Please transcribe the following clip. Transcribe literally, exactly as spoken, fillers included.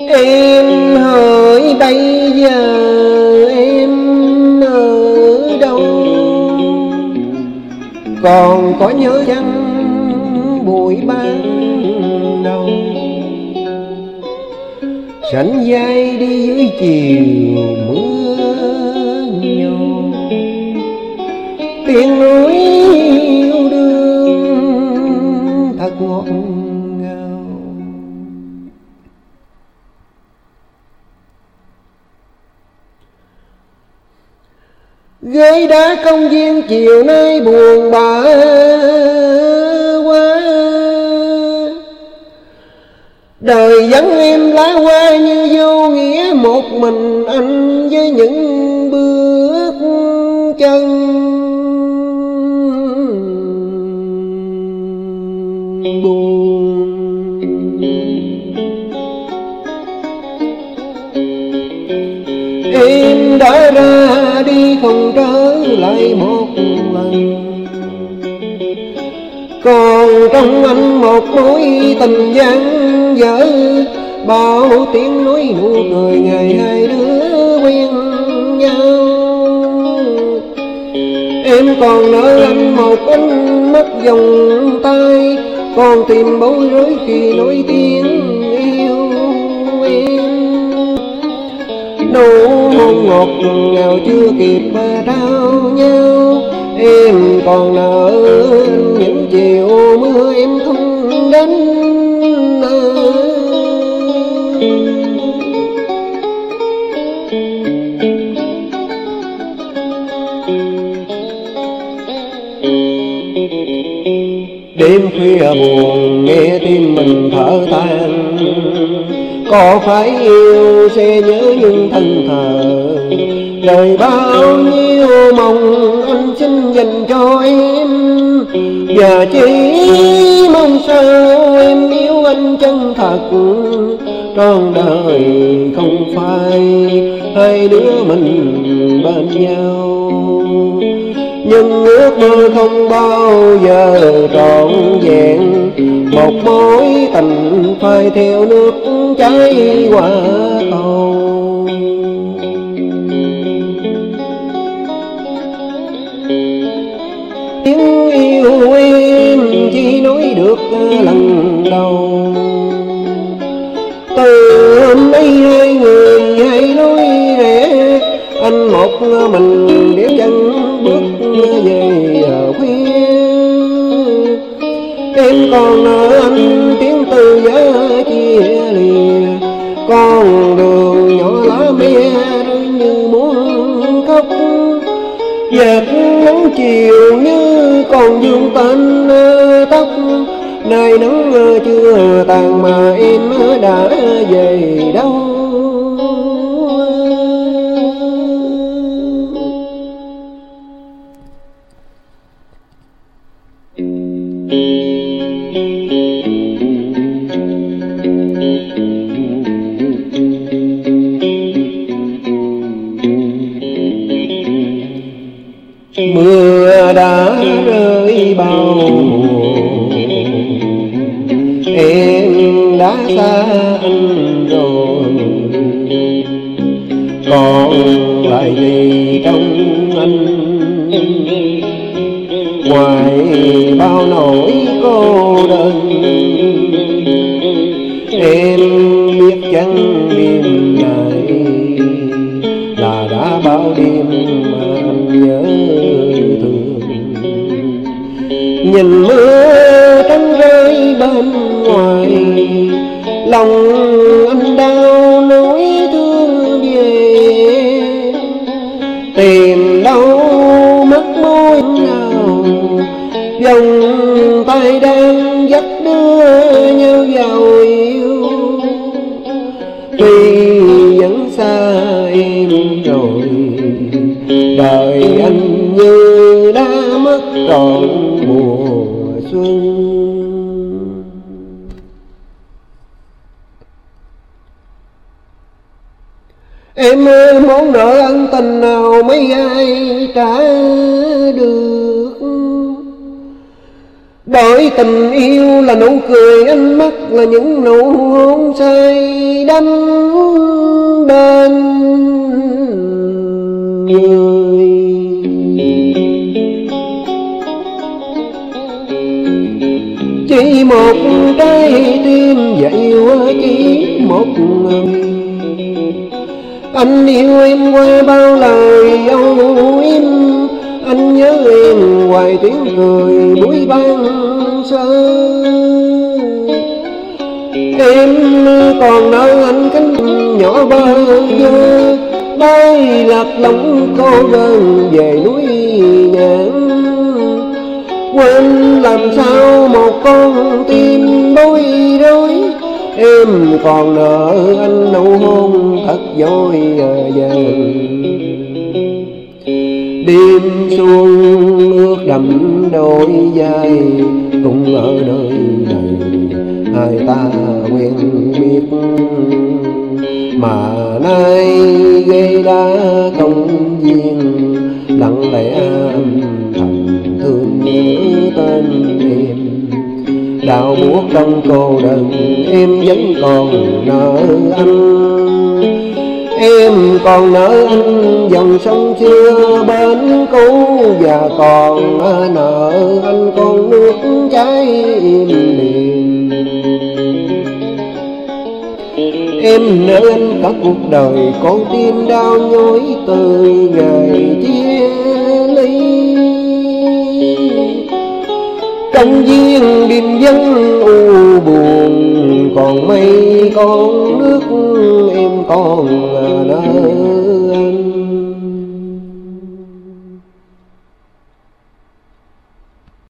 Em hỏi bây giờ em ở đâu, còn có nhớ chăng buổi ban đầu sánh vai đi dưới chiều mưa nhỏ, tiếng nói yêu đương thật ngọt ngào. Ghế đá công viên chiều nay buồn bã quá, đời vắng em lá hoa như vô nghĩa, một mình anh với những bước chân buồn. Em đã ra đi không trở lại một lần, còn trong anh một mối tình dang dở, bao tiếng nói nụ cười ngày hai đứa quen nhau. Em còn nợ anh một ánh mắt vòng tay, còn tìm bối rối khi nói tiếng yêu em. Nụ hôn ngọt ngào chưa kịp trao nhau, em còn nợ những chiều mưa em không đến. Đêm khuya buồn nghe tim mình thở than, có phải yêu sẽ nhớ nhưng thân thờ, đời bao nhiêu mong anh xin dành cho em, và chỉ mong sao em yêu anh chân thật, trọn đời không phải hai đứa mình bên nhau. Nhưng ước mơ không bao giờ trọn vẹn, một mối tình phai theo nước chảy qua cầu. Tiếng yêu em chỉ nói được lần đầu, từ hôm nay hai người hai lối rẽ, anh một mình để chân bước về khuya. Em còn nợ anh tiếng từ giá chia lìa, con đường nhỏ lá me rơi như muốn khóc, vệt nắng chiều như còn vương tên tóc. Nay nắng chưa tàn mà em đã về đâu. Mưa đã rơi bao mùa, em đã xa anh rồi, còn lại gì trong anh ngoài bao nỗi cô đơn. Em biết chăng đêm này là đã bao đêm mà anh nhớ thương, nhìn mưa trắng rơi bên ngoài, lòng anh đau nỗi thương về, tìm đâu mắt môi nào, vòng tay đang dắt đưa nhau vào yêu. Tuy vẫn xa em rồi, đời anh như đã mất trọn mùa xuân. Em ơi, món nợ ân tình nào mấy ai trả được, Bởi tình yêu là nụ cười, ánh mắt là những nụ hôn say đắm bên người. Chỉ một trái tim vậy quá, chỉ một người. Anh yêu em qua bao lời âu yếm, anh nhớ em hoài tiếng cười buổi ban sơ. Em còn nợ anh cánh nhỏ bơ vơ, bay lạc lòng cô đơn về núi ngàn. Quên làm sao một con tim bối rối, em còn nợ anh nụ hôn thật dối vàng. Đêm xuân ước đậm đôi vai, cùng ở nơi này hai ta quen biết. Mà nay gây đã công viên, lặng lẽ âm thầm thương nhớ tên em. Đau buốt trong cô đơn, em vẫn còn nợ anh. Em còn nợ anh dòng sông xưa bên cũ, và còn nợ anh con nước trái im lìm. Em nợ anh cả cuộc đời, con tim đau nhói từ ngày chia ly. Trong duyên đêm vắng u buồn, còn mây con nước em còn nợ.